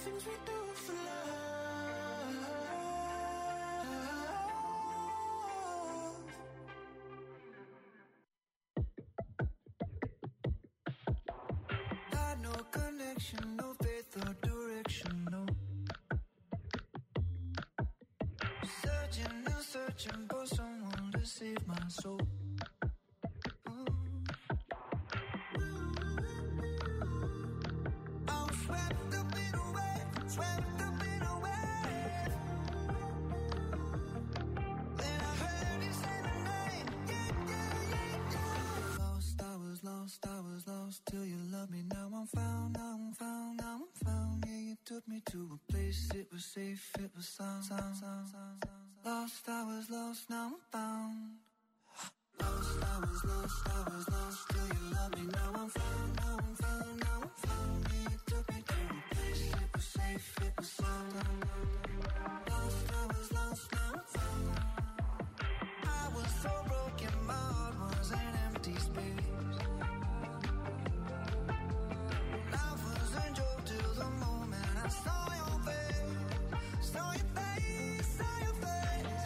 things we do for love. Had no connection, no faith or direction, no. Searching and searching for someone to save my soul. Took me to a place, it was safe, it was sound. Lost, I was lost, now I'm found. Lost, I was lost, I was lost, till you love me, now I'm found, now I'm found, now I'm found. Yeah, you took me to a place, it was safe, it was sound. Lost, I was lost, now I'm found. I was so broken, my heart was an empty space. Life was a joke till the moment I saw your face, saw your face, saw your face.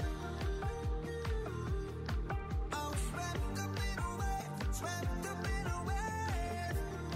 I was swept up in a wave, swept up in a wave.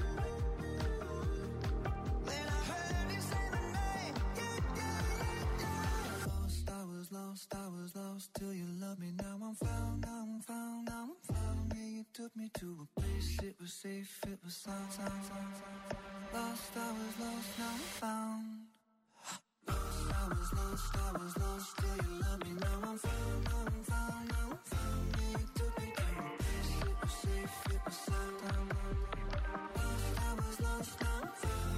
Then I heard you say my name, yeah, yeah, yeah, yeah. Lost, I was lost, I was lost, till you love me, now I'm found, now I'm found, now I'm found. Yeah, you took me to a place, it was safe, it was sound. Lost, I was lost, now I'm found. Lost, I was lost, I was lost, till you love me, now I'm found, now I'm found, now I'm found. Yeah, you took me to a place, it was safe, it was sound. Lost, I was lost, now I'm found.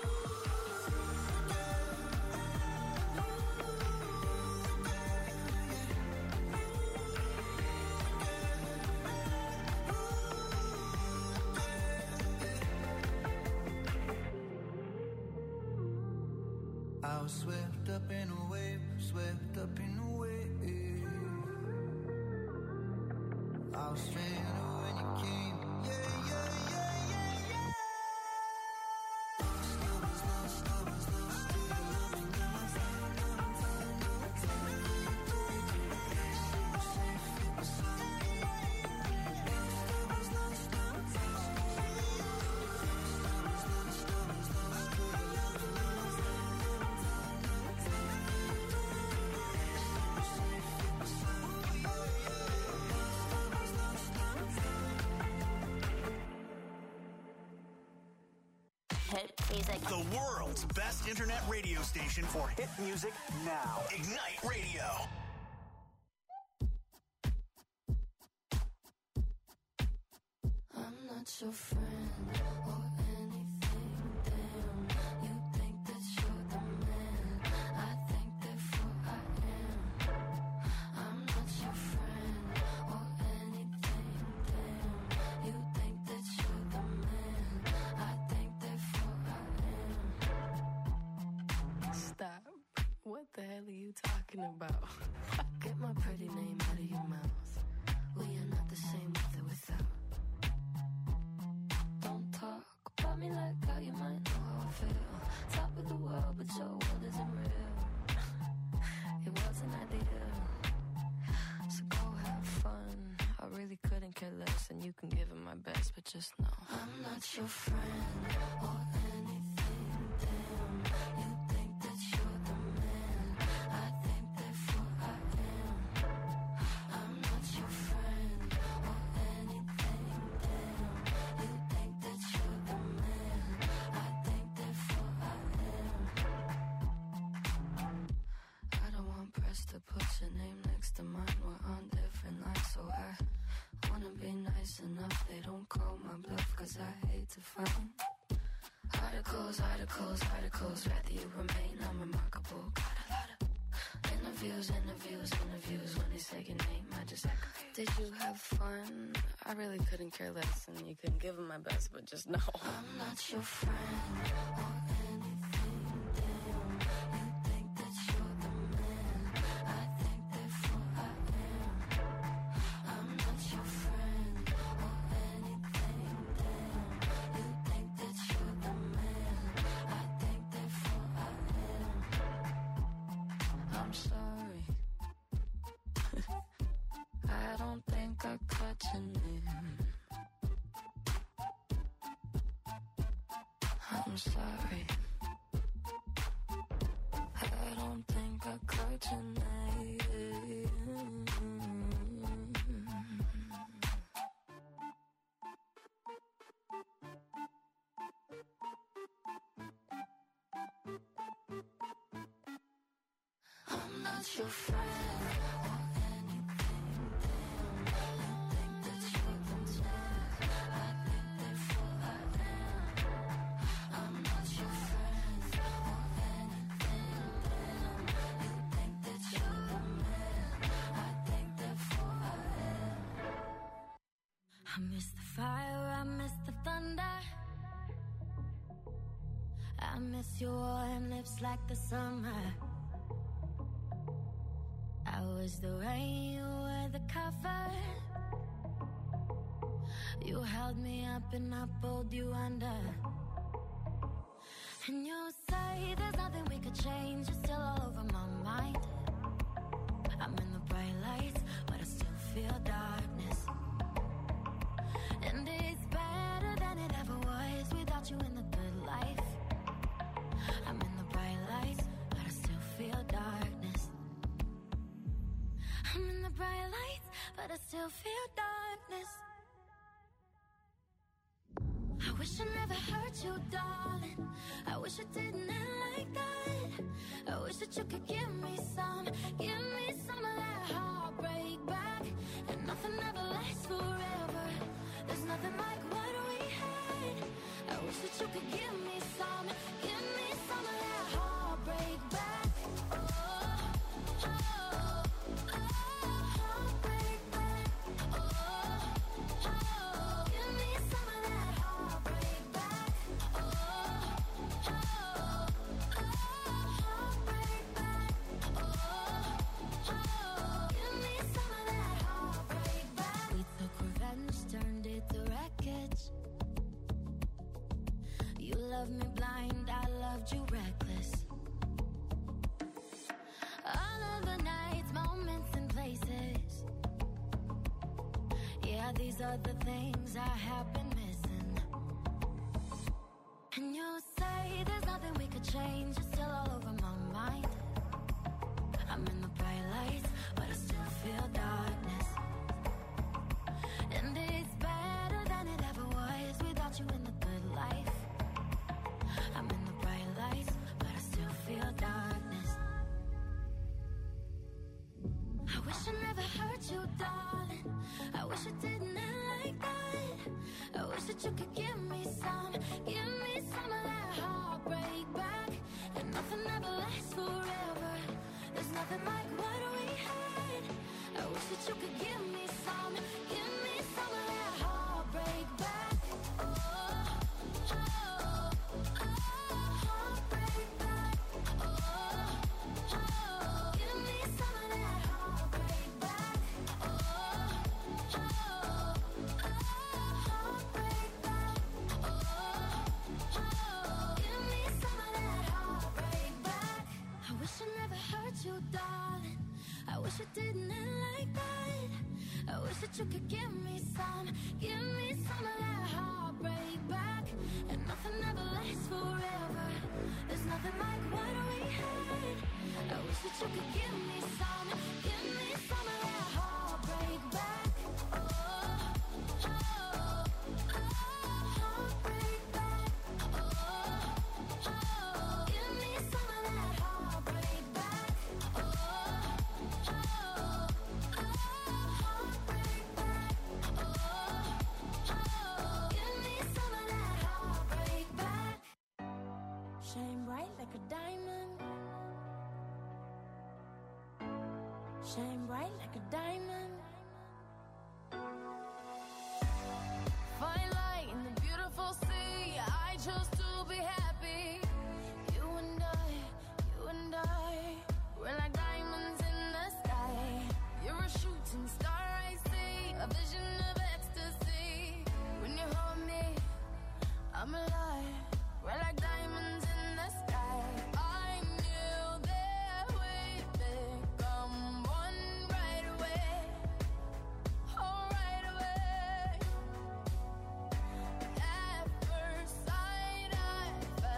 I was swept up in a wave, swept up in a wave. I was stranded when you came, yeah, yeah, yeah, yeah, yeah. Lost, I was lost, I was lost, till you love me, now I'm found, now I'm found, now I'm found. You took me to a place, it was safe, it was sound. Lost, I was lost, now I'm found. Lost, I was lost, I was lost, till you love me, now I'm found, now I'm found, now I'm found. You took me to a place, it was safe, it was sound. Lost, I was lost, now I'm found. Hit music. The world's best internet radio station for hit music now. Ignite Radio. I'm not your friend or anything, damn. You think that you're the man, I think therefore I am. I'm not your friend or anything, damn. You think that you're the man, I think therefore I am. Stop. What the hell are you talking about? Get my pretty name out of your mouth. We are not the same with or without. Don't talk about me like how you might know how I feel. Top of the world, but your world isn't real. It wasn't ideal. So go have fun. I really couldn't care less, and you can give it my best, but just know I'm not your friend or anything, damn. You think that you're the man, I think therefore I am. I'm not your friend or anything, damn. You think that you're the man, I think therefore I am. I don't want press to put your name next to mine. We're on different lines, so I wanna be nice enough. They don't call my bluff, cause I hate to find articles, articles, articles. Rather you remain unremarkable. Got a lot of interviews, interviews, interviews. When they say your name, I just act confused. Did you have fun? I really couldn't care less, and you can give them my best, but just know I'm not your friend or anything, damn. You think that you're the man, I think therefore I am. I'm not your friend or anything, damn. You think that you're the man, I think therefore I am. I'm sorry. I don't think I cried tonight. I'm not your friend or anything, damn. You think that you're the man, I think therefore I am. I'm not your friend or anything, damn. You think that you're the man, I think therefore I am. I miss the fire, I miss the thunder, I miss your warm lips like the summer. I was the rain, you were the cover. You held me up and I pulled you under. And you say there's nothing we could change, you're still all over my mind. I'm in the bright lights, but I still feel darkness. And it's better than it ever was without you in the good life. I'm in the bright lights, but I still feel darkness. I'm in the bright lights, but I still feel darkness. I wish I never hurt you, darling. I wish I didn't end like that. I wish that you could give me some of that heartbreak back. And nothing ever lasts forever. There's nothing like what we had. I wish that you could give me some of that heartbreak back. Heartbreak back. Give me some of that heartbreak back. Heartbreak back. Give me some of that heartbreak back. We took revenge, turned it to wreckage. You loved me blind, I loved you reckless. All of the nights, moments and places. Yeah, these are the things I have been missing. And you say there's nothing we could change, you're still all over my mind. I'm in the bright lights, but I still feel darkness. And it's better than it ever was without you in the good life. I'm in the bright lights, but I still feel darkness. I wish I never hurt you, darling. I wish it didn't end like that. I wish that you could give me some of that heartbreak back. And nothing ever lasts forever. There's nothing like what we had. I wish that you could give me some of that heartbreak back. Heartbreak back. Give me some of that heartbreak back. Heartbreak back. Give me some of that heartbreak back. I wish I never hurt you, darling. I wish it didn't end like that. I wish that you could give me some of that heartbreak back. And nothing ever lasts forever. There's nothing like what we had. I wish that you could give me some of that heartbreak back. Heartbreak back. Give me some of that heartbreak back. Heartbreak back. Give me some of that heartbreak back. Shine bright like a diamond. Shine bright like a diamond. Fine light in the beautiful sea. I chose to be happy. You and I, we're like diamonds in the sky. You're a shooting star, I see, a vision of ecstasy. When you hold me, I'm alive. We're like diamonds in the sky. I knew that we'd become one right away. Oh, right away. At first sight, I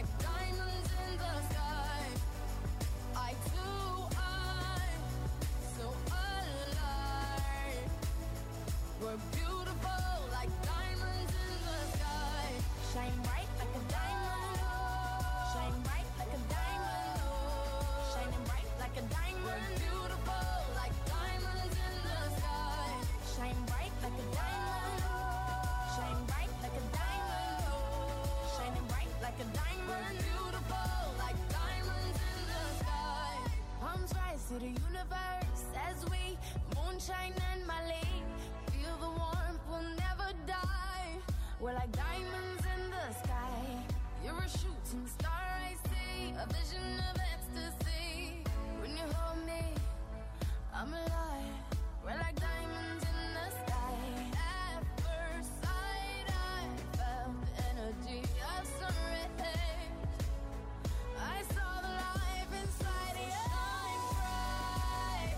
like diamonds in the sky. Eye to eye, so alive. We're beautiful like diamonds in the sky. Shine bright like a diamond. Shine bright like a diamond. Shining bright like a diamond. We're beautiful like diamonds in the sky. Shine bright like a diamond. Shine bright like a diamond. Shining bright like a diamond. We're beautiful like diamonds in the sky. Palms rise to the universe as we moonshine and Mali. Feel the warmth, we'll never die. We're like diamonds in the sky. You're a shooting star, I see. A vision of ecstasy. When you hold me, I'm alive. We're like diamonds in the sky. At first sight, I felt the energy of sun rays. I saw the life inside you. Shine bright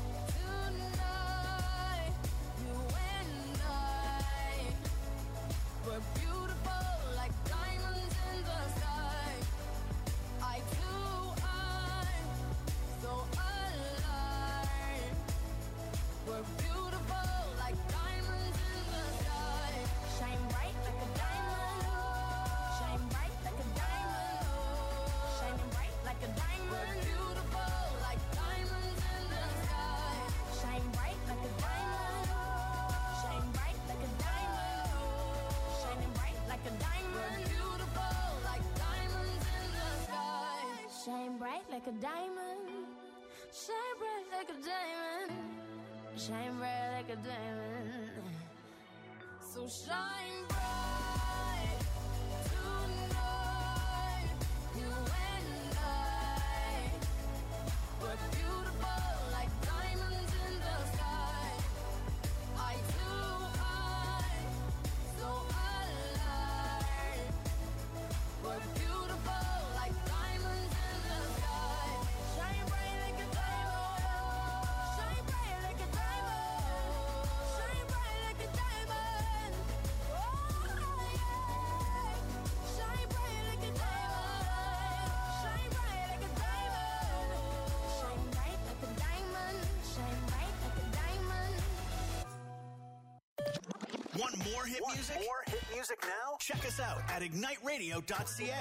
tonight. You and I. We're beautiful like diamonds in the sky. Eye to eye, so alive. We're beautiful like diamonds in the sky. Shine bright like a diamond. Shine bright like a diamond. Shining bright like a diamond. We're beautiful like diamonds in the sky. Shine bright like a diamond. Shine bright like a diamond. Shining bright like a diamond. We're beautiful like diamonds in the sky. Shine bright like a diamond. Shine bright like a diamond. Shine bright like a diamond. So shine bright tonight. You and I. We're beautiful like diamonds in the sky. Eye to eye, so alive. We're beautiful like diamonds in the sky. Shine bright like a diamond. Shine bright like a diamond. Shine bright like a diamond. Oh yeah. Shine bright like a diamond. Shine bright like a diamond. Shine bright like a diamond. Shine bright like a diamond. Want more hit music? More hit music now? Check us out at igniteradio.ca.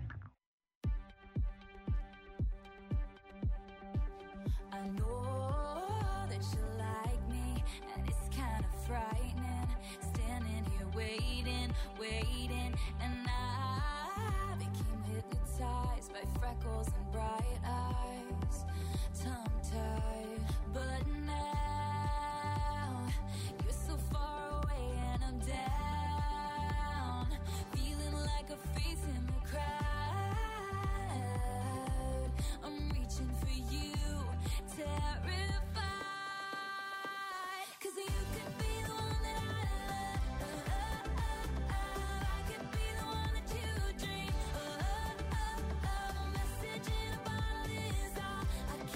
I know that you like me, and it's kind of frightening. Standing here waiting, and I became hypnotized by freckles and bright eyes, tongue-tied. But now you're so far away, and I'm down, feeling like a face in the crowd. I'm reaching for you, terrified, 'cause you could be the one that I love. I could be the one that you dream. Message in a bottle is all I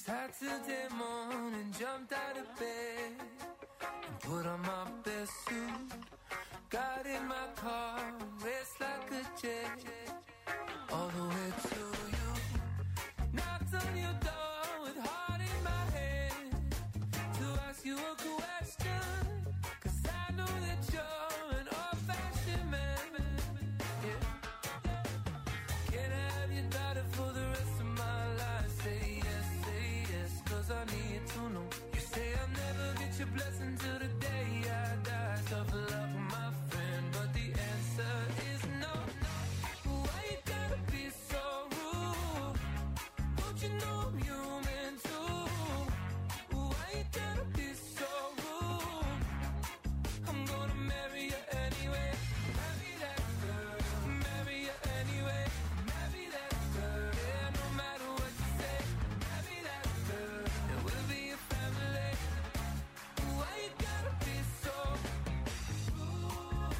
Saturday morning, jumped out of bed and put on my best suit. Got in my car, raced like a jet, all the way to you. Knocked on your door with heart in my head to ask you a question, 'cause I know that you're an old-fashioned man. Yeah. Can I have your daughter for the rest of my life? Say yes, 'cause I need to know. You say I'll never get your blessing till the day I die. Tough luck, my friend, but the answer is no. Why you gotta be so rude? Don't you know I'm human too? Why you gotta be so rude? I'm gonna marry you anyway. Marry that girl. Marry you anyway. Marry that girl. Yeah, no matter what you say. Marry that girl. And we'll be a family. Why you gotta be so rude?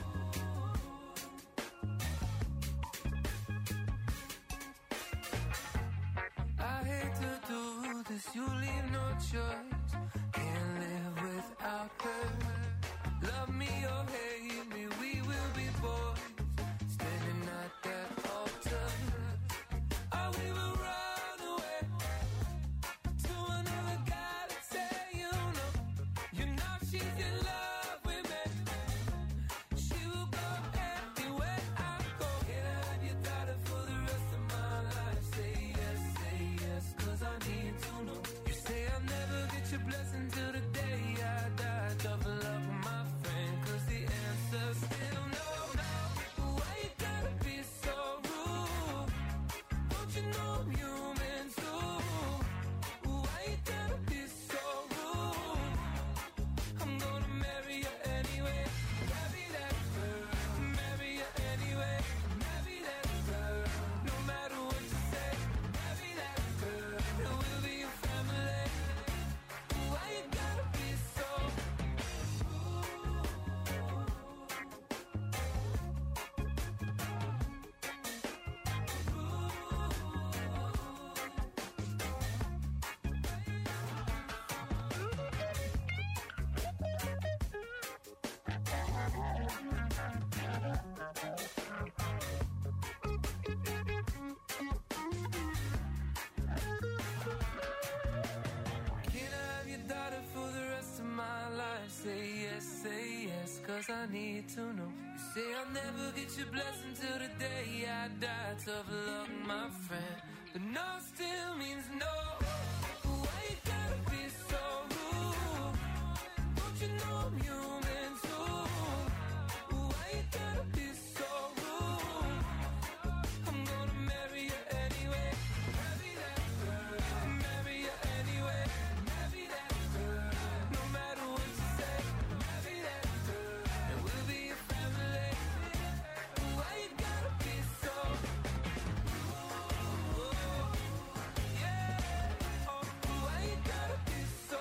I hate to do this, you leave no choice. Can't live without her. Love me or hate me, we will be boys. Standing at that altar. Oh, we will run away to another galaxy, you know she's in love with me. She will go anywhere I go. Can I have your daughter for the rest of my life? Say yes, 'cause I need to know. You say I'll never get your blessing till the day I die. Tough luck, my friend, 'cause the answer's still no. Why you gotta be so rude? Don't you know I'm human too? Why you gotta be so rude? I'm gonna marry you anyway. Marry that girl. Marry you anyway. Marry that girl. No matter what you say. Marry that girl. And we'll be a family. Why you gotta be so rude? Can I have your daughter for the rest of my life? Say yes, 'cause I need to know. You say I'll never get your blessing till the day I die. Tough luck, my friend, but no still means no. Why you gotta be so rude? Don't you know I'm human too? Why you gotta be so rude? I'm gonna marry you anyway. Marry that girl. Marry you anyway. Marry that girl. No matter what you say. Marry that girl. And we'll be a family. Why you gotta be so rude? Yeah. Oh, why you gotta be so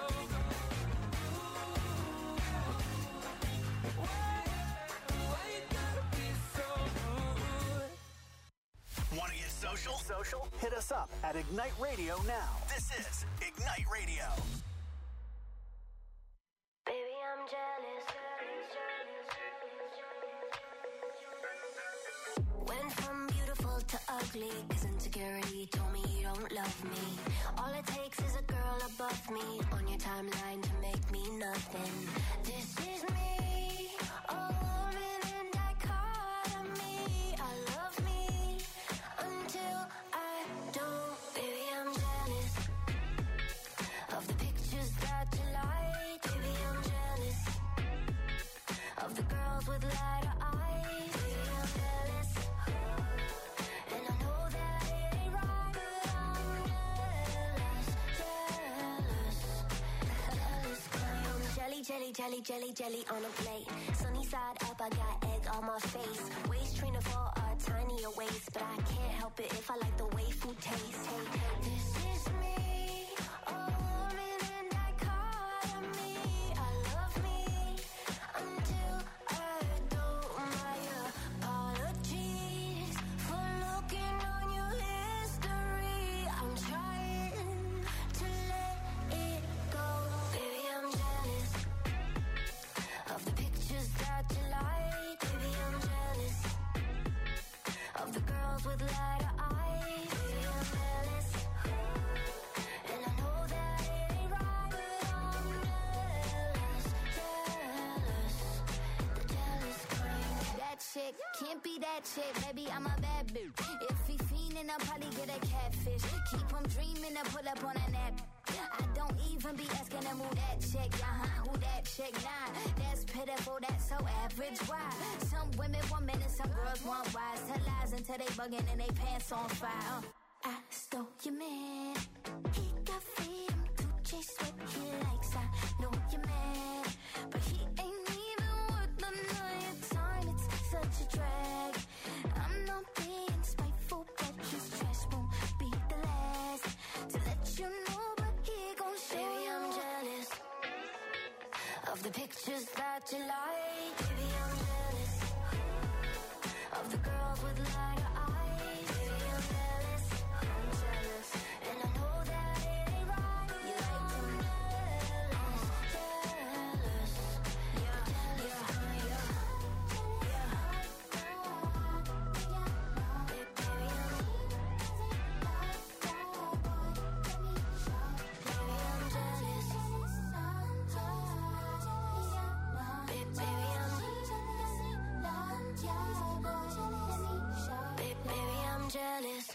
rude? Why you gotta be so rude? Want to get social? Hit us up at Ignite Radio now. This is Ignite Radio. Baby, I'm jealous. Went from beautiful to ugly, 'cause insecurity told me you don't love me. All it takes is a girl above me on your timeline to make me nothing. This is me, a woman in dichotomy. I love me until I don't. Baby, I'm jealous of the pictures that you like. Baby, I'm jealous of the girls with lighter eyes. Baby, I'm jealous, and I know that it ain't right, but I'm jealous. Jelly on a plate. Sunny side up, I got egg on my face. Waist trainer for a tinier waist, but I can't help it if I like the way food tastes. Hey, this is me, a woman in dichotomy. I love me until I don't. My apologies for looking on your history. I'm trying to let Can't be that chick, baby, I'm a bad bitch. If he fiendin', I'll probably get a catfish. Keep him dreamin' to pull up on a nap. I don't even be asking him who that chick, who that chick, nah. That's pitiful, that's so average, why? Some women want men and some girls want wise. Tell lies until they buggin' and they pants on fire. I stole your man. He got freedom to chase what he likes. I know you're mad, but he ain't even worth the night time. It's such a drag. I'm not being spiteful, but his trash won't be the last to let you know. But he gon' show. Baby, I'm jealous of the pictures that you like. Baby, I'm jealous of the girls with lighter eyes. Baby, I'm jealous, and I know that it ain't right. You like them jealous, yeah, yeah, yeah. Jealous.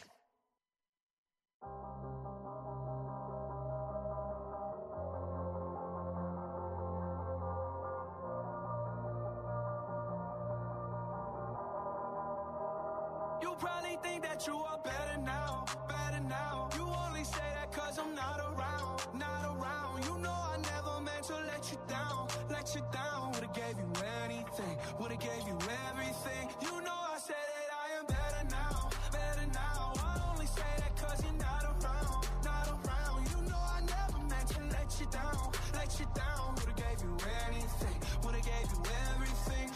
You probably think that you are better now, better now. You only say that cause I'm not around, not around. You know I never meant to let you down, let you down. Would've gave you anything, would've gave you everything. You know I said that I am better now, better now. I only say that cause you're not around, not around. You know I never meant to let you down, let you down. Would've gave you anything, would've gave you everything.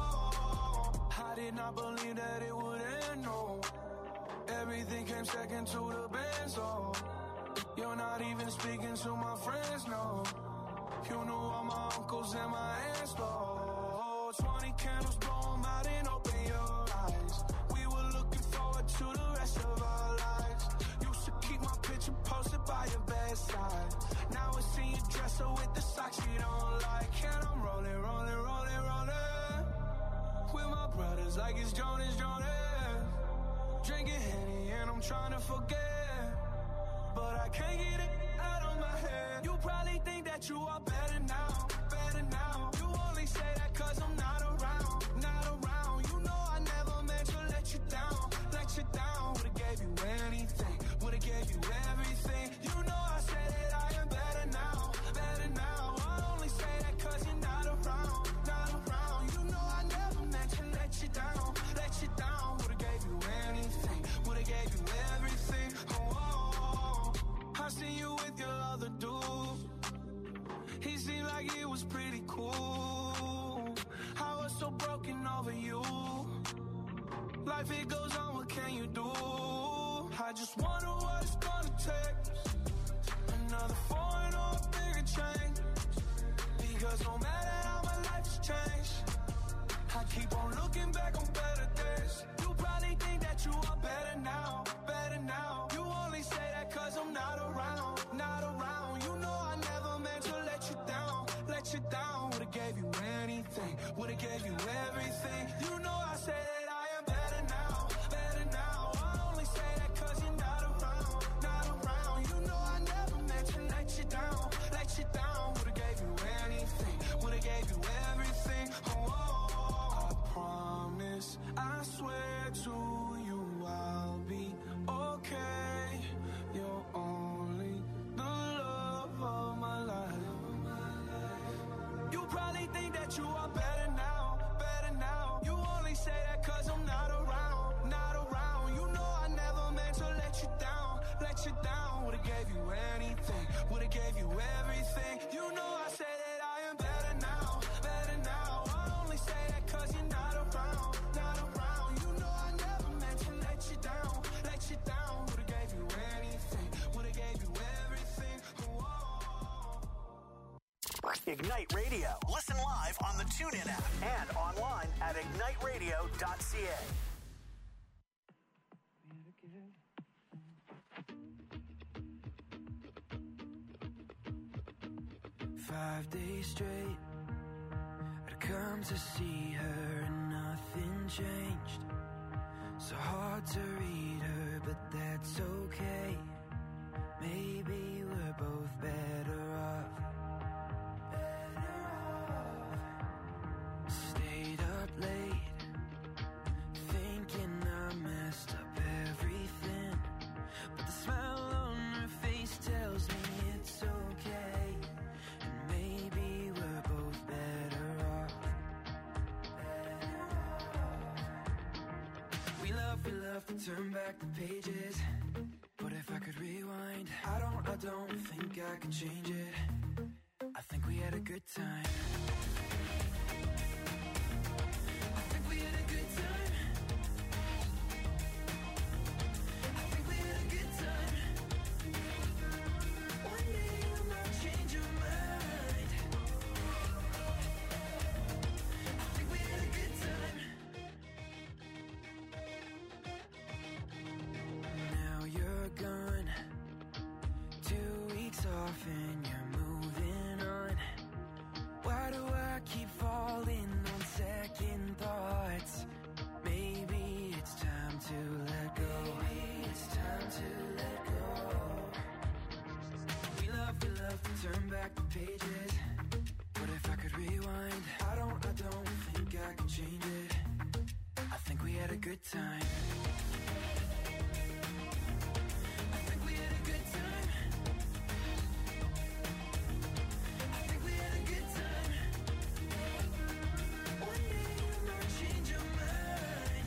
Oh, I did not believe that it would end, no. Everything came second to the benzo. You're not even speaking to my friends, no. You knew all my uncles and my aunts, though. 20 candles, blow 'em out and open your eyes. We were looking forward to the rest of our lives. Used to keep my picture posted by your bedside. Now I see you dresser with the socks you don't like. And I'm rolling, rolling, rolling, rolling with my brothers like it's Jonas, Jonas. Drinking Henny and I'm trying to forget, but I can't get it out of my head. You probably think that you are better now, better now. You only say that cause I'm not around, not around. You know I never meant to let you down, let you down. Would've gave you anything, would've gave you everything. You know I said that I am better now, better now. I only say that cause you're not around, not around. You know I never meant to let you down, let you down. Would've gave you anything, would've gave you everything. Oh, I see you with your other dude. He seemed like he was pretty cool. I was so broken over you. Life it goes on, what can you do? I just wonder what it's gonna take. Another foreign or a bigger change. Because no matter how my life has changed, I keep on looking back on better days. You probably think that you are better now, better now. You only say that cause I'm not around, not around. You know I never meant to let you down, let you down. Would've gave you anything, would've gave you everything. You know I said that I am better now, better now. I only say that cause you're not around, not around. You know I never meant to let you down, let you down. Would've gave you anything, would've gave you everything. Oh, I promise, I swear to you I'll be okay. You're only the love of my life. You probably think that you are better now, better now. You only say that cause I'm not around, not around. You know I never meant to let you down, let you down. Would've gave you anything, would've gave you everything. You know I say that I am better now, better now. I only say that cause you're not around, not around. You know I never meant to let you down, let you down. Would've gave you anything, would've gave you everything. Whoa. Ignite Radio. Listen live on the TuneIn app and online at igniteradio.ca. 5 days straight, I'd come to see her and nothing changed. So hard to read her, but that's okay. Maybe we're both better off. Stayed up late, thinking I messed up everything. But the smile on her face tells me it's okay. And maybe we're both better off. We love to turn back the pages. But if I could rewind, I don't think I could change it. I think we had a good time. I think we had a good time. I think we had a good time. One day you might change your mind. I think we had a good time. Now you're gone, 2 weeks off and you're moving on. Why do I keep falling on second thoughts? Maybe it's time to let go. Maybe it's time to let go. We love to turn back the pages. But if I could rewind, I don't think I could change it. I think we had a good time. I think we had a good time. I think we had a good time. One day you might change your mind.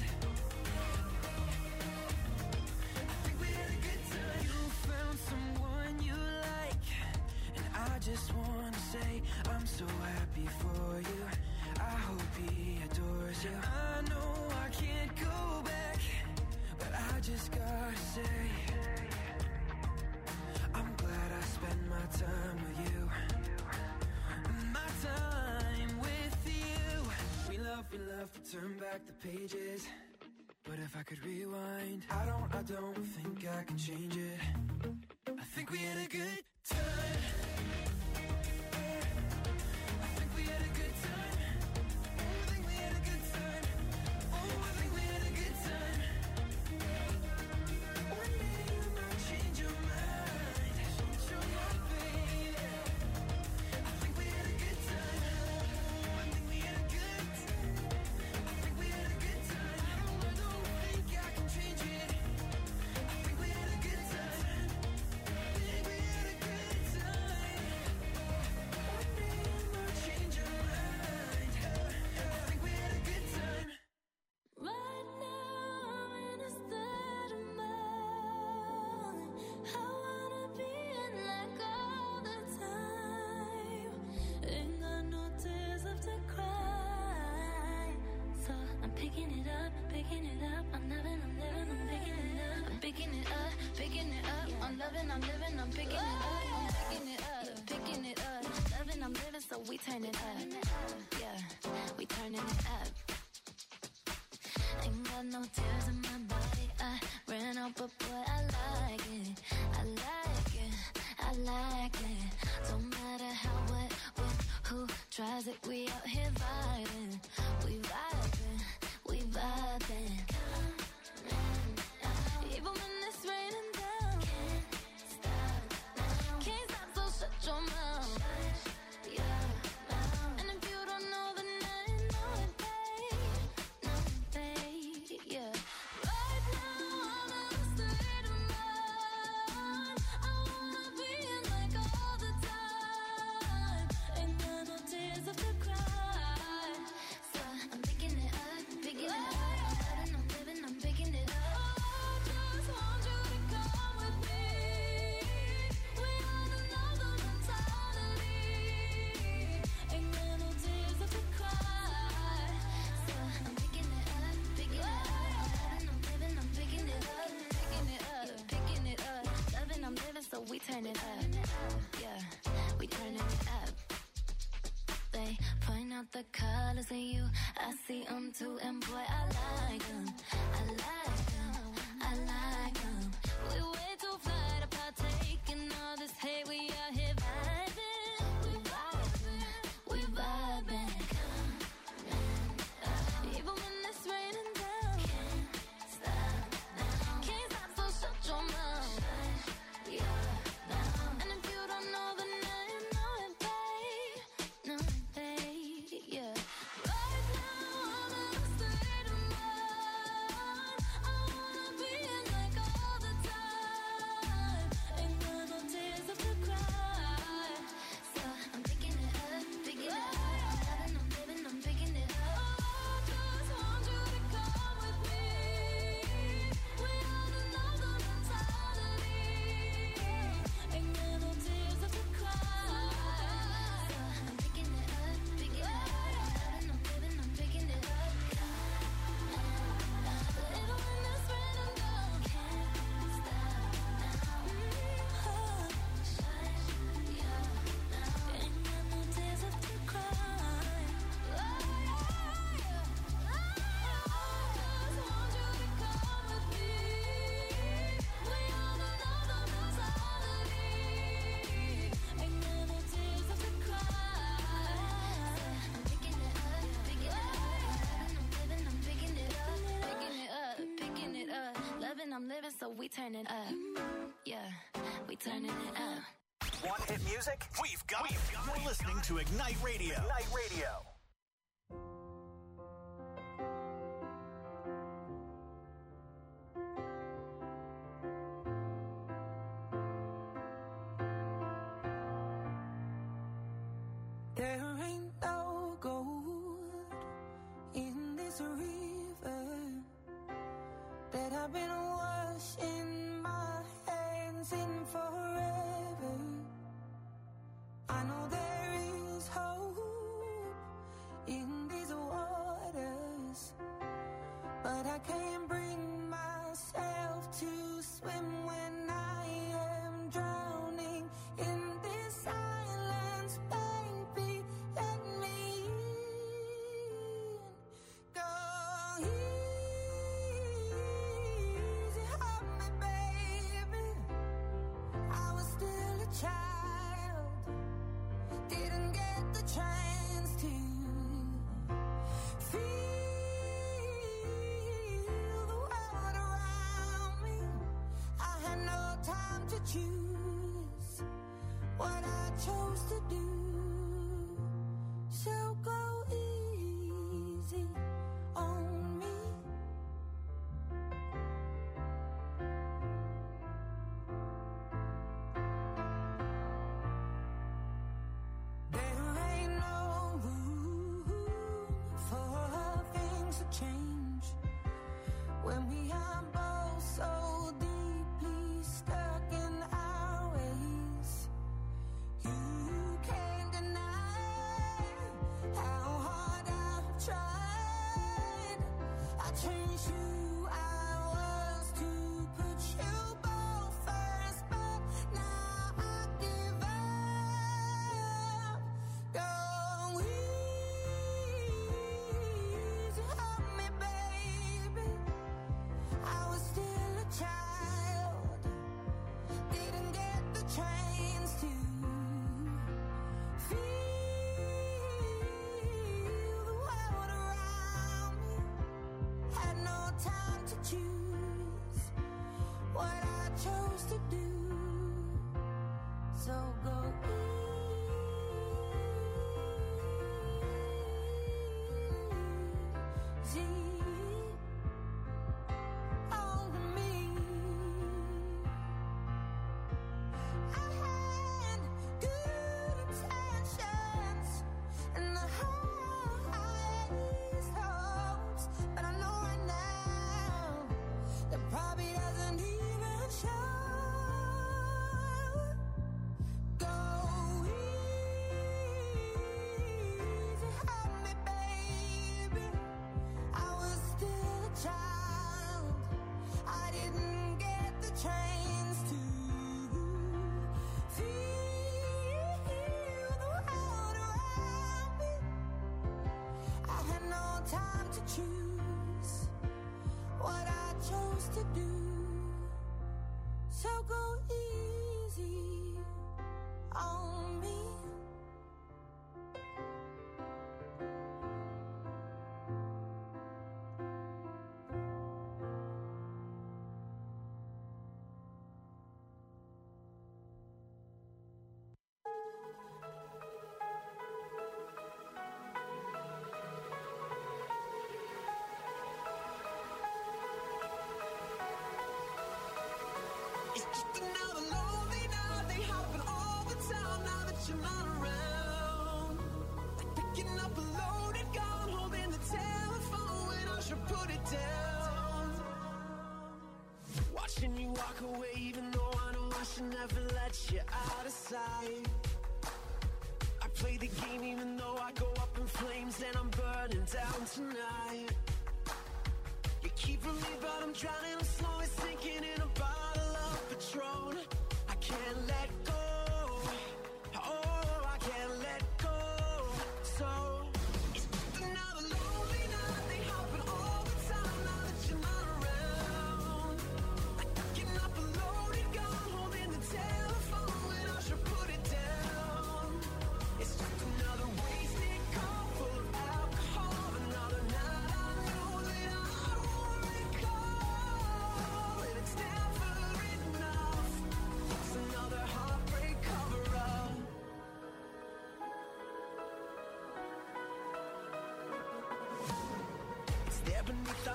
I think we had a good time. You found someone you like, and I just wanna say I'm so happy for you. I hope he adores you. I know I can't go back, but I just gotta say I'm glad I spent my time with you. My time with you. We love to turn back the pages. But if I could rewind, I don't think I can change it. I think we had a good time. I think we had a good time. Oh, I think we had a good time. Oh, I think we had a good time. One day you might change your mind. Change your mind, baby. I think we had a good time. Oh, I think we had a good time. I think we had a good time. I don't think I can change it. I think we had a good time. I think we had a good time. One day you might change your mind. I think we had a good time. Right now I'm in a state of mind. I wanna be in like all the time. Ain't got no tears left to cry. So I'm picking it up, picking it up. I'm loving, I'm living, I'm picking it up. I'm picking it up, picking it up. I'm loving, I'm living, I'm picking it up. I'm picking it up, picking it up. Loving, I'm living, so we turn it up. Yeah, we turning it up. Ain't got no tears in my body. I ran out, but boy, I like it. I like it. I like it. Don't matter how, what, when, who tries it. We out here vibing. We vibing. We vibing. Even when it's raining down. Can't stop, so shut your mouth. And if you don't know, then I know it, babe. Know it, babe. Yeah. Right now I'm in a state of mind. I wanna be in like all the time. Ain't got no tears left to cry. So I'm picking it up, picking it up. I'm living, I'm picking it up. I just want you to come with me. We on another mentality. Ain't got no tears left to cry. So I'm picking it up, picking it up. I'm living, I'm picking it up, picking it up, picking it up. Loving, I'm living, so we turn it up. Yeah, we turning it up. They point out the colors in you. I see them too, and boy, I like them. I like them. I like them. We way too fly to partake in all this hate. We out here vibing. We vibing. We vibing. Even when it's raining serving, so we turning up. Yeah, we turning it up. Want hit music? We've got it. You're listening to Ignite Radio. Ignite Radio. There ain't no gold in this river that I've been washing my hands in forever. I know there is hope in these waters, but I can't bring myself to swim when I am drowning in this silence. Baby, let me in. Go easy on me, baby. I was still a child, didn't get the chance to feel the world around me. I had no time to choose what I chose to do. So go easy on me. There ain't no room for things to change when we are both so deeply stuck in our ways. You can't deny how hard I've tried. I changed who I was to put you both first, but now I give up. Go easy on me, baby. I was still a child, didn't get the chance to feel the world around me. Had no time to choose what I chose to do. So go easy on me. I had good intentions and the highest hopes, but I know right now that probably doesn't even show. Go easy on me, baby. I was still a child, I didn't get the chance to feel the world around me. I had no time to choose what I chose to do. So go easy on me. It's just another lonely night. They happen all the time now that you're not around. Like picking up a loaded gun, holding the telephone when I should put it down. Watching you walk away, even though I know I should never let you out of sight. I play the game even though I go up in flames and I'm burning down tonight. You're keeping me, but I'm drowning. I'm slowly sinking in a bottle of Patron. I can't let go. Oh, I can't let go. So it's just another lonely night. They happen all the time now that you're not around. Like picking up a loaded gun, holding the telephone when I should put it down. It's just another wasted cup full of alcohol. Another night I know that I won't recall. And it's down.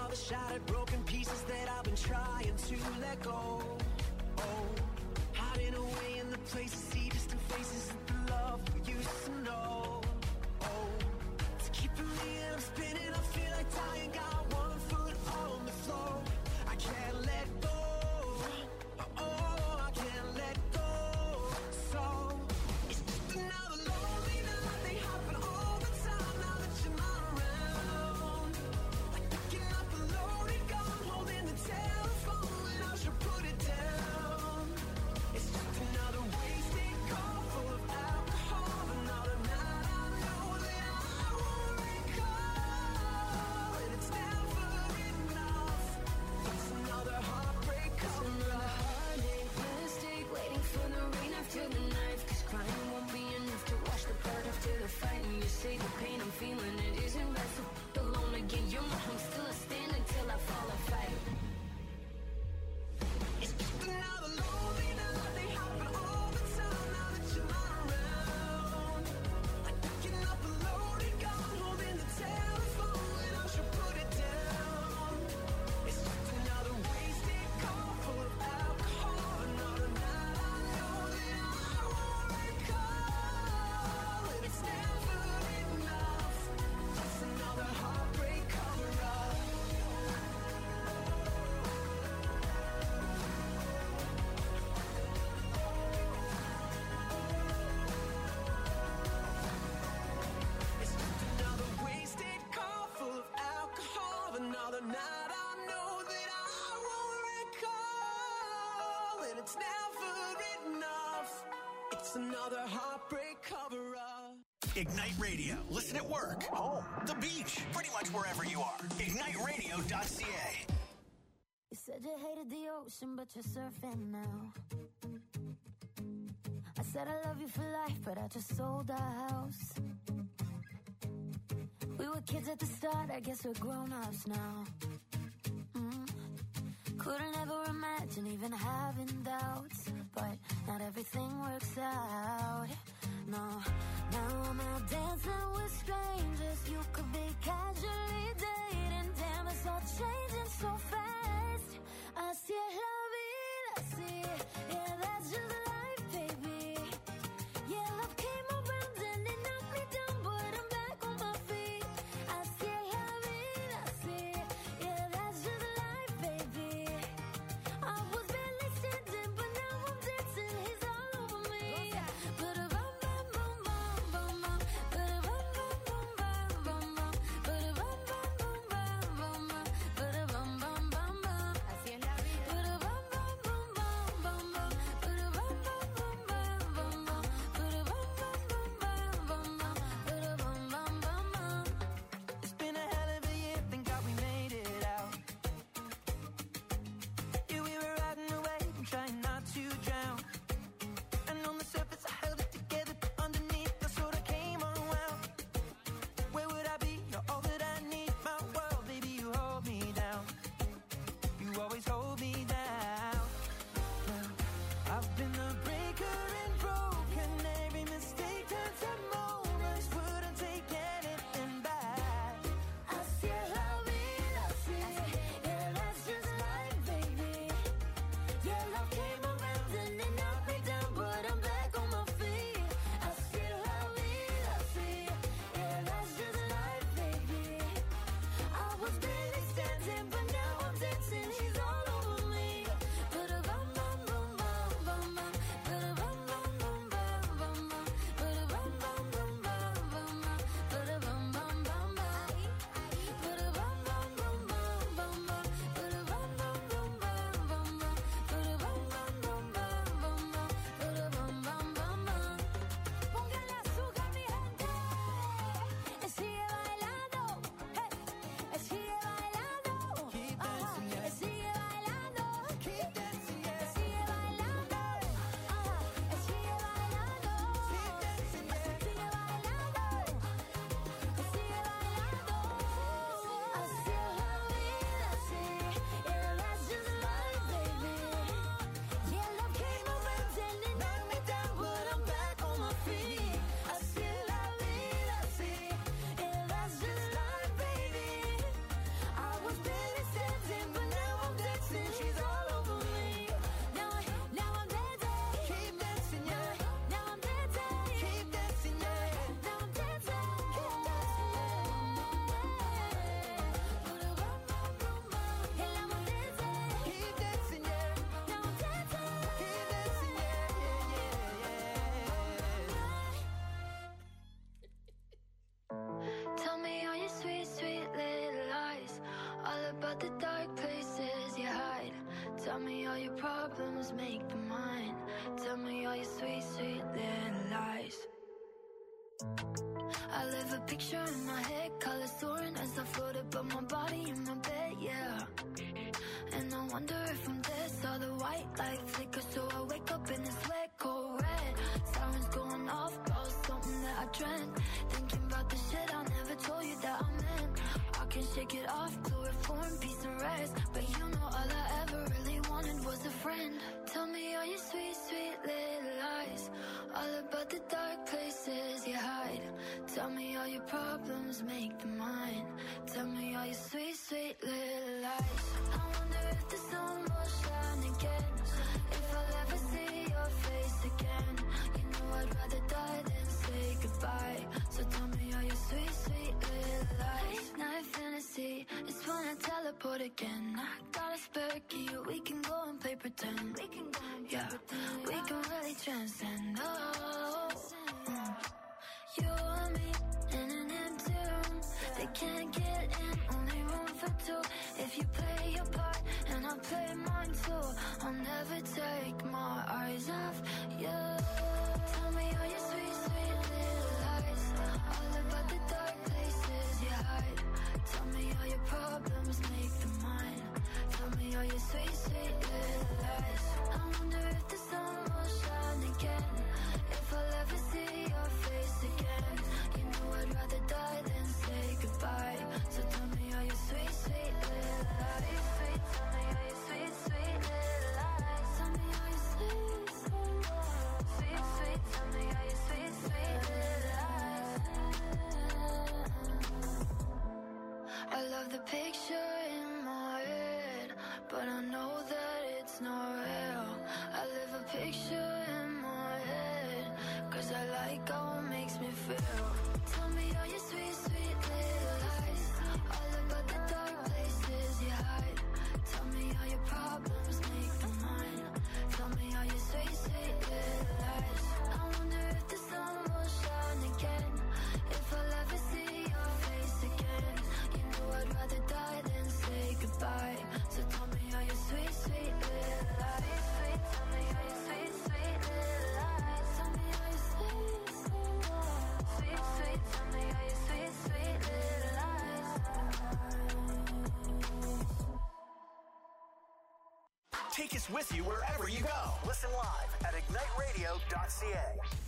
all the shattered, broken pieces that I've been trying to let go. Oh, hiding away in the places, see distant faces of the love we used to know. Oh, it's keeping me and I'm spinning, I feel like dying, got one foot on the floor. I can't let go. Oh, I can't let go. So, it's just another lonely night. They happen all the time now that you're not around. Like picking up a loaded gun, holding the telephone when I should put it down. It's just another wasted call full of alcohol. Another night I know that I won't recall. And it's never enough. It's another heartbreak cover-up. Mistake, waiting for the rain after the knife. Cause crying won't be enough to wash the blood after the fight. And you say the pain I'm feeling, it isn't right. So alone again, you're my home, still a stand until I fall or fight. It's just another lonely night. They happen all the time now that you're not around. Like picking up a loaded gun, holding the telephone when I should put it down. It's just another wasted call full of alcohol. Another night I know that I won't recall. And it's never enough. It's another heartbreak cover-up. It's just another wasted call full of alcohol. Another night I know that I won't recall. And it's never enough. It's another heartbreak cover-up. Ignite Radio. Listen at work, home, the beach, pretty much wherever you are. IgniteRadio.ca. You said you hated the ocean, but you're surfing now. I said I love you for life, but I just sold our house. We were kids at the start, I guess we're grown-ups now. Couldn't ever imagine even having doubts, but not everything works out. No, now I'm out dancing with strangers. You could be casually dating. Damn, it's all changing so fast. Así es la vida, así. Yeah, that's just life, baby. Yeah, love came around and it knocked me down, but I'm back on my feet. Así es la vida, así. Yeah, that's just life, baby. I was barely standing, but now I'm dancing. He's all over me. Ba-da-bum, bum, bum, bum, bum, bum. Ba-da-bum, bum, bum, bum, bum, bum. Ba-da-bum, bum, bum, bum, bum, bum. Ba-da-bum, bum, bum, bum. Así es la vida. Ba-da-bum, bum, bum, bum, bum, bum. Ba-da-bum, problems make them mine. Tell me all your sweet, sweet little lies. I live a picture in my head, colors soaring as I float above my body in my bed, yeah. And I wonder if I'm dead, saw the white light flicker, so I wake up in this wet, cold red. Sirens going off, about something that I dreamt. Thinking about the shit I never told you that I meant. I can shake it off, chloroform, peace and rest. But you know all I ever really wanted was a friend. Tell me all your sweet, sweet little lies, all about the dark places you hide. Tell me all your problems, make them mine. Tell me all your sweet, sweet little lies. I wonder if the sun will shine again, if I'll ever see your face again. You know I'd rather die than say goodbye. So tell me all your sweet, sweet little lies. Night fantasy, it's when I teleport again. I got a spare key, we can go and play pretend. We can go and play pretend. We can really transcend. Oh, you and me in an empty room. They can't get in, only room for two. If you play your part and I play mine too, I'll never take my eyes off you. Tell me all your sweet, sweet little lies, all about the dark places you hide. Tell me all your problems, make them mine. Tell me all your sweet, sweet little lies. I wonder if the sun will shine again, if I'll ever see your face again. You know I'd rather die than say goodbye. So tell me all your sweet, sweet little lies. Sweet, tell me all your sweet, sweet little lies. Tell me all your sweet, sweet, sweet, sweet. Tell me all your sweet, sweet little lies. I love the picture in my head, but I know that it's not real. I live a picture in my head, 'cause I like how it makes me feel. Tell me all your sweet, sweet little lies, all about the dark places you hide. Tell me all your problems, make them mine. Tell me all your sweet, sweet little lies. I wonder if the sun will shine again, if I'll ever see your face again. You know I'd rather die than say goodbye. So tell me all your sweet, sweet little lies. Sweet, tell me all your sweet, sweet little lies. Tell me all your sweet, sweet, sweet, tell me all your sweet, sweet little lies. Take us with you wherever you go. Listen live at igniteradio.ca.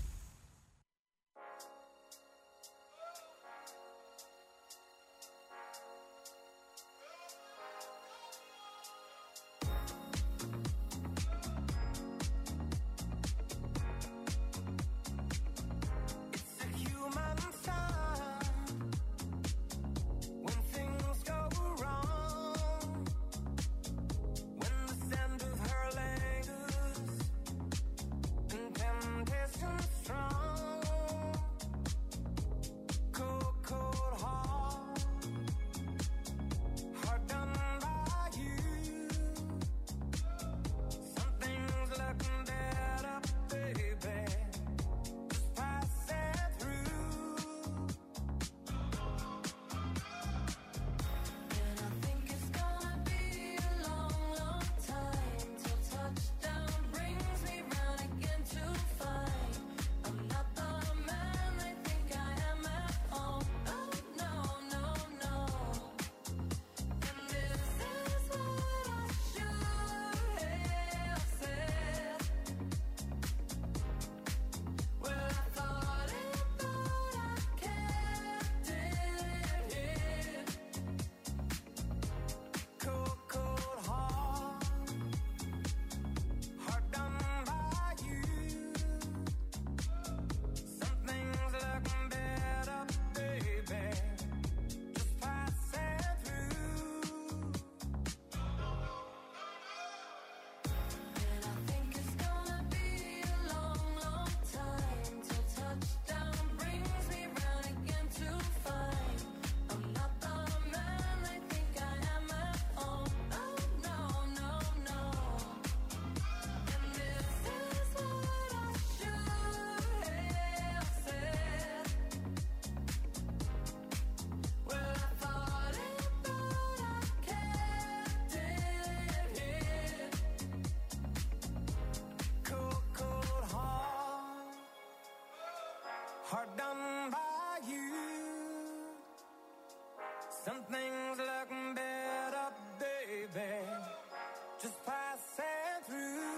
It's a human sign when things go wrong, when the scent of her lingers and temptation hard done by you. Some things look better, baby, just passing through.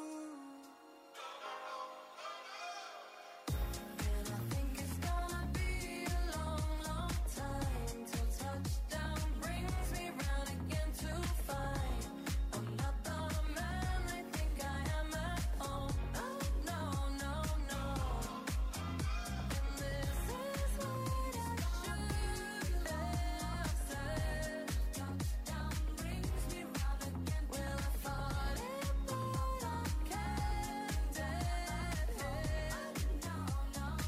And I think it's gonna be a long, long time till touchdown brings me round again to find I'm not the man they think I am at home. Oh, no, no, no. And this is what I should have said. Touchdown brings me round again. Well, I thought it, but I can't dead head. No, no, no.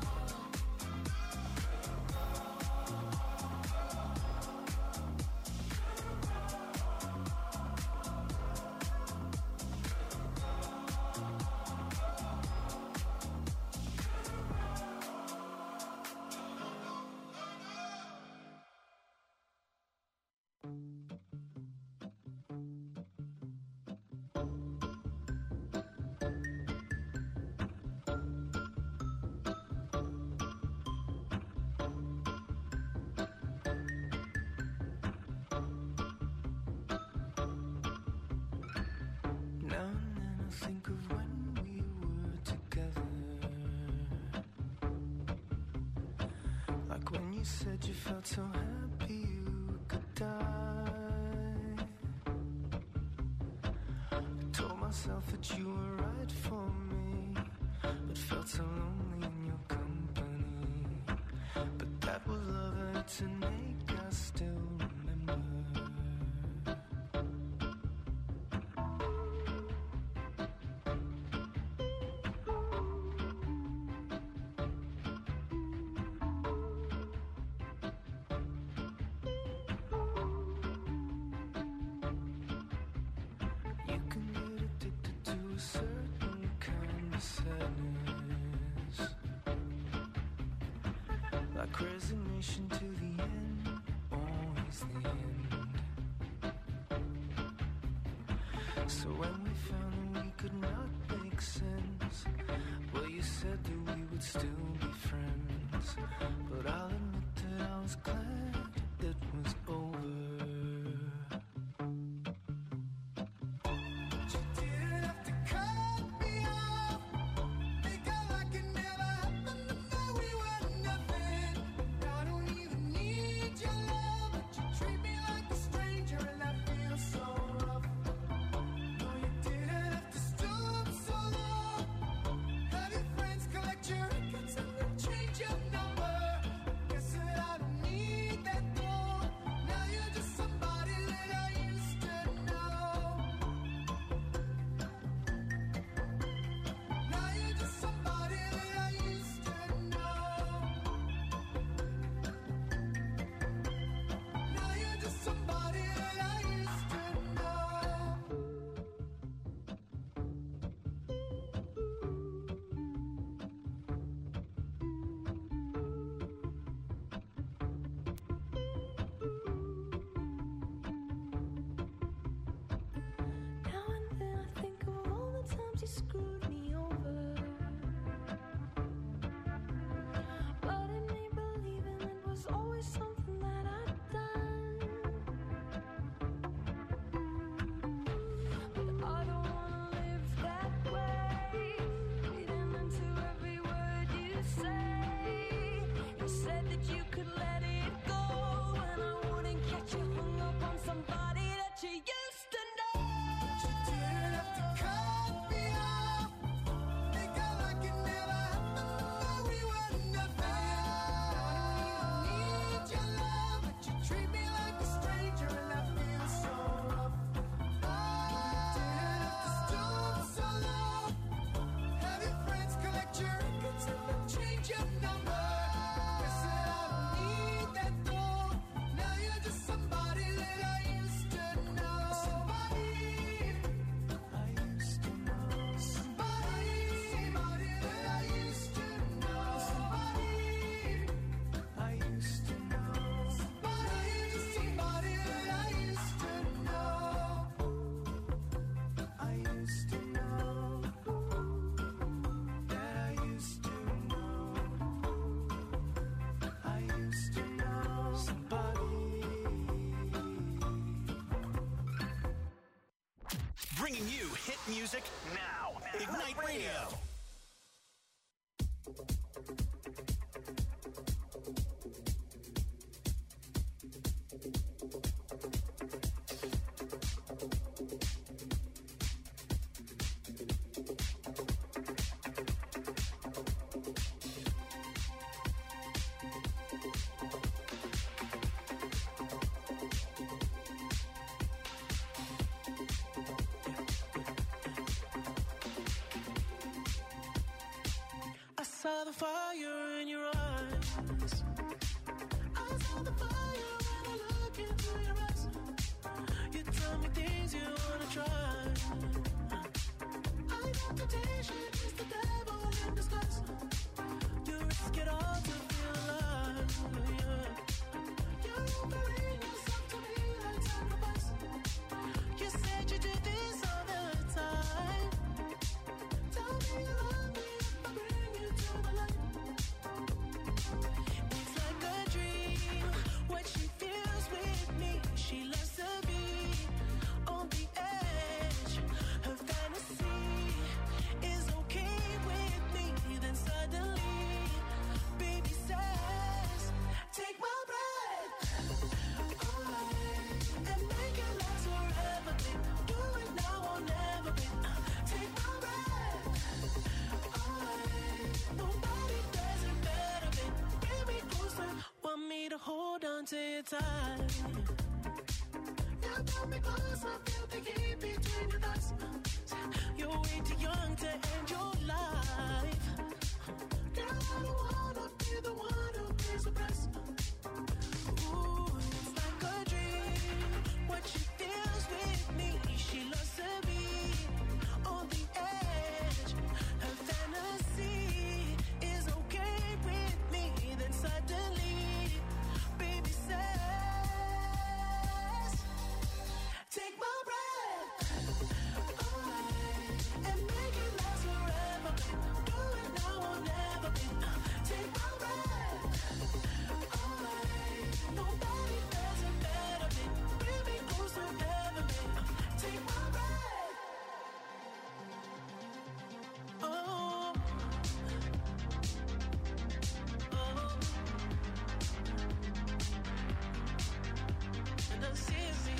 Now and then I think of when we were together, like when you said you felt so happy you could die. I told myself that you were right for me, but felt so lonely in your company. But that was love and it's an ache I still remember. You can get addicted to a certain kind of sadness, like resignation to the end, always the end. So when we found that we could not make sense, well, you said that we would still be friends. But I'll admit that I was glad it was over. You didn't have to cut me off. Make out like it never happened. To know we were nothing. I don't even need your love, but you treat me like a stranger, and that feels so rough. No, you didn't have to stoop so low. Have your friends collect your records and then change your number. Guess that I don't need that though. Now you're just somebody that I used to know. Now you're just somebody that I used to know. Now you're just somebody that I used to know. Now and then I think of all the times you screwed me over, but in me believing it was always something that I'd done. But I don't wanna live that way, reading into every word you say. You said that you could let it go, and I wouldn't get you hung up on somebody that you used to know. You didn't have to cut me off. bringing you hit music now. Ignite Radio. I saw the fire in your eyes. I saw the fire when I look into your eyes. You tell me things you wanna try. I know temptation is the devil in disguise. You risk it all to feel alive. Yeah. You're offering yourself to me like sacrifice. You said you do this all the time. Tell me you love me if I bring you to the light. It's like a dream, what she feels with me. She loves to be on the edge. Her fantasy is okay with me. Then suddenly, baby says, take my breath away and make it last forever, babe. Do it now or never, babe. Take my breath away. Nobody does it better, babe. Bring me closer. Want me to hold on to your tight. You pull me closer, feel the heat between your thighs. You're way too young to end your life. Girl, I don't wanna be the one who pays the price. Ooh, it's like a dream, what she feels with me. She loves to be on the edge. Her fantasy is okay with me. Then suddenly, baby says, take my breath away and make it last forever, babe. Do it now or never, babe. Take my breath away. Nobody does it better, babe. Bring me closer ever, babe. Take my breath. Oh, and I see me.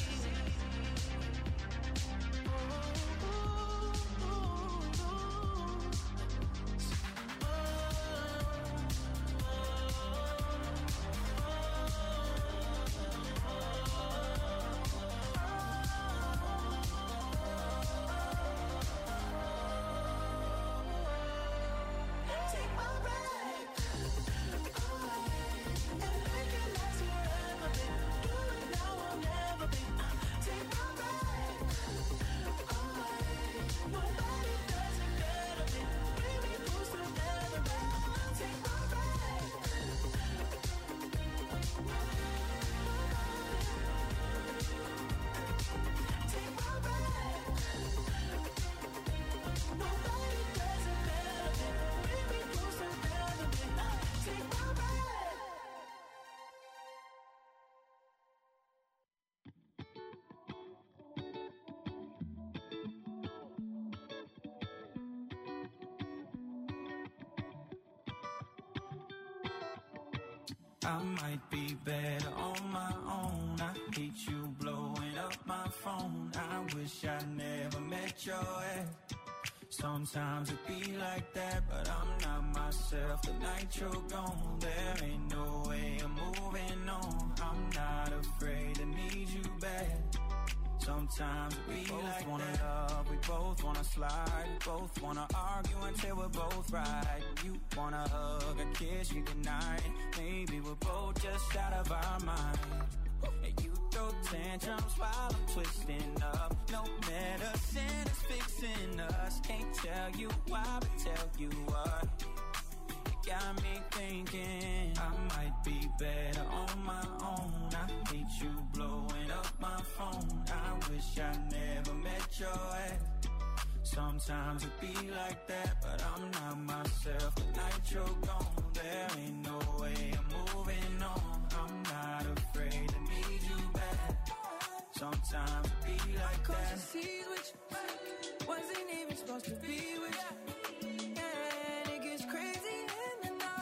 Take my breath away and make it last forever, babe. Do it now or never, babe. Take my breath away. Nobody does it better, babe. Bring me closer ever, babe. Take my breath. Take my breath. Nobody does it better, babe. Bring me closer ever, babe. Take my breath. I might be better on my own. I hate you blowing up my phone. I wish I never met your ex. Sometimes it be like that, but I'm not myself. The night you're gone, there ain't no way I'm moving on. I'm not afraid to need you back. Sometimes we both like wanna that. Love, we both wanna slide, we both wanna argue until we're both right. You wanna hug, a kiss, you goodnight. Maybe we're both just out of our mind. And you throw tantrums while I'm twisting up. No medicine is fixing us. Can't tell you why, but tell you what. You got me thinking I might be better on my own. I hate you blowing up my phone. I wish I never met your ex. Sometimes it be like that, but I'm not myself. The night you're gone, there ain't no way I'm moving on. I'm not afraid to need you back. Sometimes it be like that. Seas with you. supposed to be